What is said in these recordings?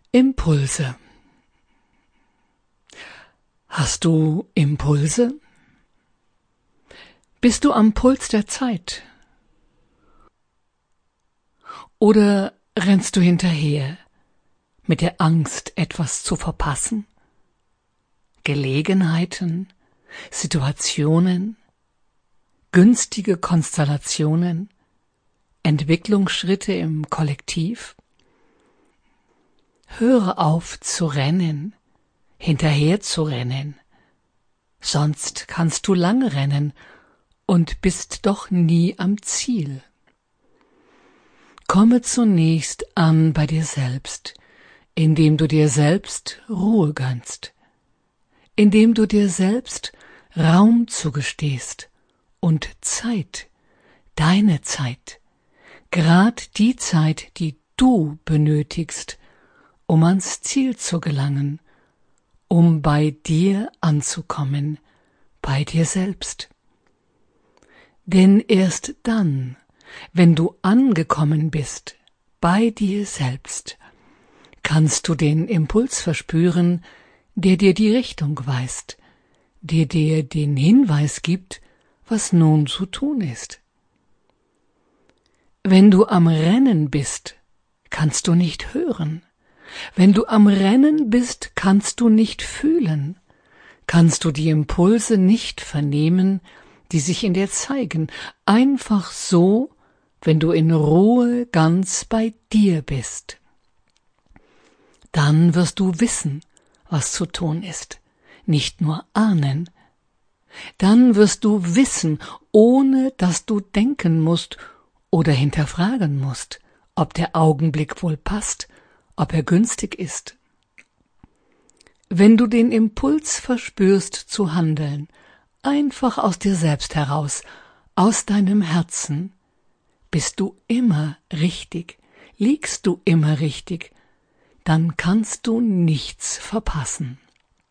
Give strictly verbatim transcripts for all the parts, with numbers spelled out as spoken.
Impulse. Hast du Impulse? Bist du am Puls der Zeit? Oder rennst du hinterher mit der Angst, etwas zu verpassen? Gelegenheiten, Situationen, günstige Konstellationen, Entwicklungsschritte im Kollektiv? Höre auf zu rennen, hinterher zu rennen, sonst kannst du lange rennen und bist doch nie am Ziel. Komme zunächst an bei dir selbst, indem du dir selbst Ruhe gönnst, indem du dir selbst Raum zugestehst und Zeit, deine Zeit, grad die Zeit, die du benötigst, um ans Ziel zu gelangen, um bei dir anzukommen, bei dir selbst. Denn erst dann, wenn du angekommen bist, bei dir selbst, kannst du den Impuls verspüren, der dir die Richtung weist, der dir den Hinweis gibt, was nun zu tun ist. Wenn du am Rennen bist, kannst du nicht hören. Wenn du am Rennen bist, kannst du nicht fühlen, kannst du die Impulse nicht vernehmen, die sich in dir zeigen, einfach so, wenn du in Ruhe ganz bei dir bist. Dann wirst du wissen, was zu tun ist, nicht nur ahnen. Dann wirst du wissen, ohne dass du denken musst oder hinterfragen musst, ob der Augenblick wohl passt, ob er günstig ist. Wenn du den Impuls verspürst zu handeln, einfach aus dir selbst heraus, aus deinem Herzen, bist du immer richtig, liegst du immer richtig, dann kannst du nichts verpassen.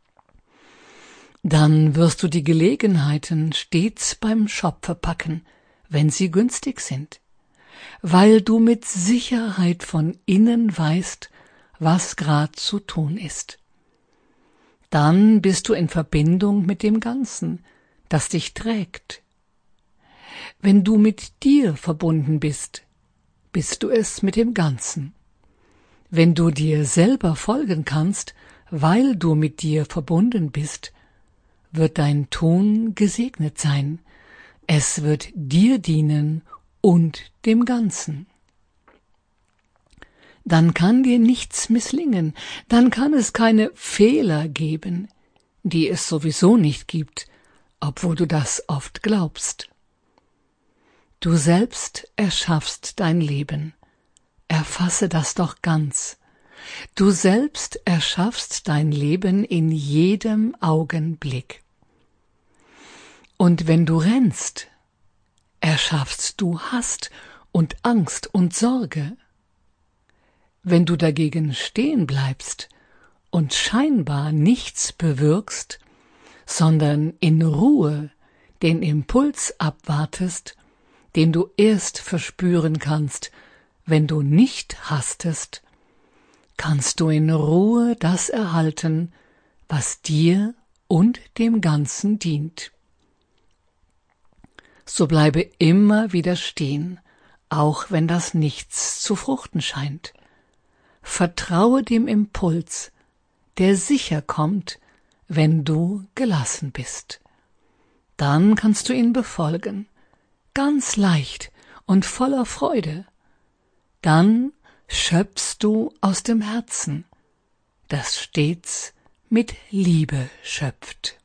Dann wirst du die Gelegenheiten stets beim Schopfe packen, wenn sie günstig sind, weil du mit Sicherheit von innen weißt, was grad zu tun ist. Dann bist du in Verbindung mit dem Ganzen, das dich trägt. Wenn du mit dir verbunden bist, bist du es mit dem Ganzen. Wenn du dir selber folgen kannst, weil du mit dir verbunden bist, wird dein Tun gesegnet sein. Es wird dir dienen und dem Ganzen. Dann kann dir nichts misslingen, dann kann es keine Fehler geben, die es sowieso nicht gibt, obwohl du das oft glaubst. Du selbst erschaffst dein Leben, erfasse das doch ganz. Du selbst erschaffst dein Leben in jedem Augenblick. Und wenn du rennst, erschaffst du Hast und Angst und Sorge. Wenn du dagegen stehen bleibst und scheinbar nichts bewirkst, sondern in Ruhe den Impuls abwartest, den du erst verspüren kannst, wenn du nicht hastest, kannst du in Ruhe das erhalten, was dir und dem Ganzen dient. So bleibe immer wieder stehen, auch wenn das nichts zu fruchten scheint. Vertraue dem Impuls, der sicher kommt, wenn du gelassen bist. Dann kannst du ihn befolgen, ganz leicht und voller Freude. Dann schöpfst du aus dem Herzen, das stets mit Liebe schöpft.